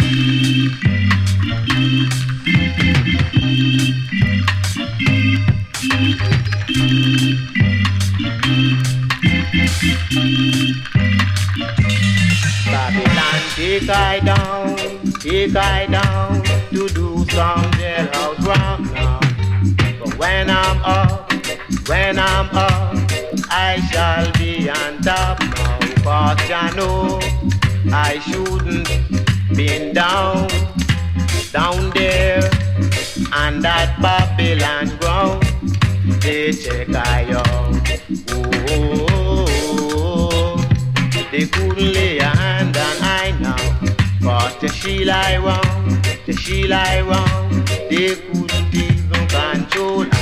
Babylon, take I down to do some jailhouse rock now. But when I'm up, I shall be on top now. 'Cause I know I shouldn't been down there on that Babylon ground. They check I out. Oh, they couldn't lay a hand on I now. 'Cause the she lie wrong, they couldn't even control